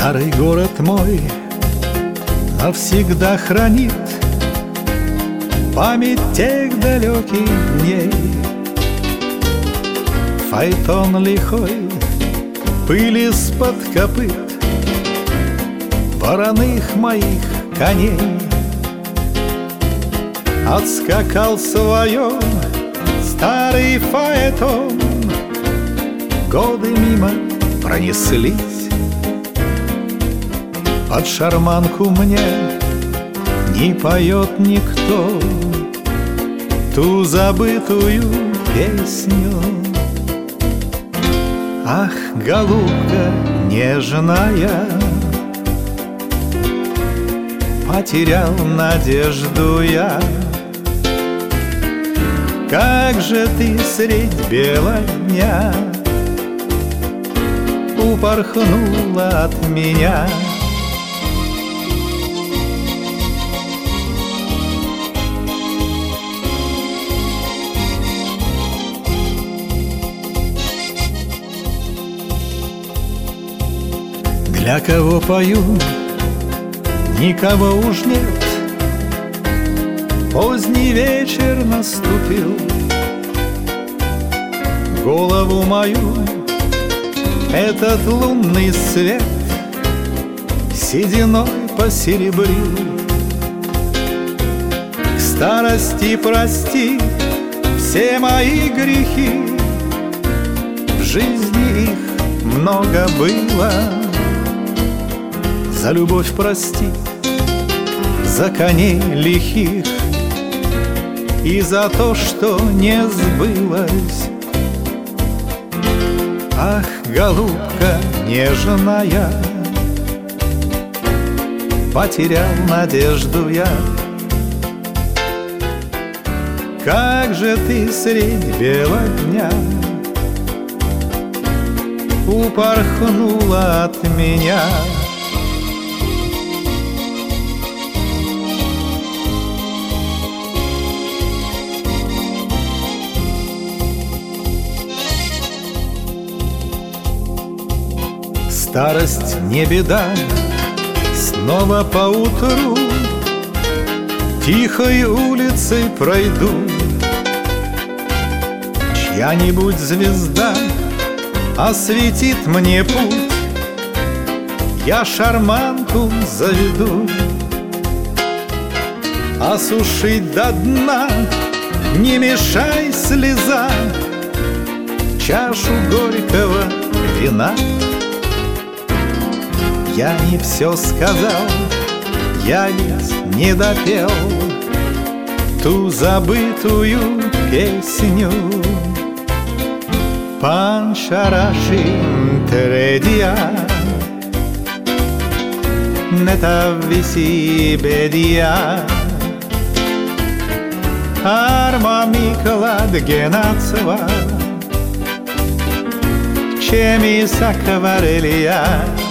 Старый город мой навсегда хранит память тех далеких дней. Фаэтон лихой, пыль из-под копыт вороных моих коней. Отскакал своем старый фаэтон, годы мимо пронеслись. Под шарманку мне не поет никто ту забытую песню. Ах, голубка нежная, потерял надежду я. Как же ты средь бела дня упорхнула от меня. Для кого пою, никого уж нет. Поздний вечер наступил. Голову мою этот лунный свет сединой посеребрил. К старости прости все мои грехи, в жизни их много было. За любовь прости, за коней лихих и за то, что не сбылось. Ах, голубка нежная, потерял надежду я. Как же ты средь бела дня упорхнула от меня. Старость не беда, снова поутру тихой улицей пройду. Чья-нибудь звезда осветит мне путь, я шарманку заведу. Осушить до дна не мешай слеза чашу горького вина. Я не все сказал, я ведь не допел ту забытую песню. Паншарашин тередия, нетависи бедия, арма Миклад Генацева, чеми сакварелия.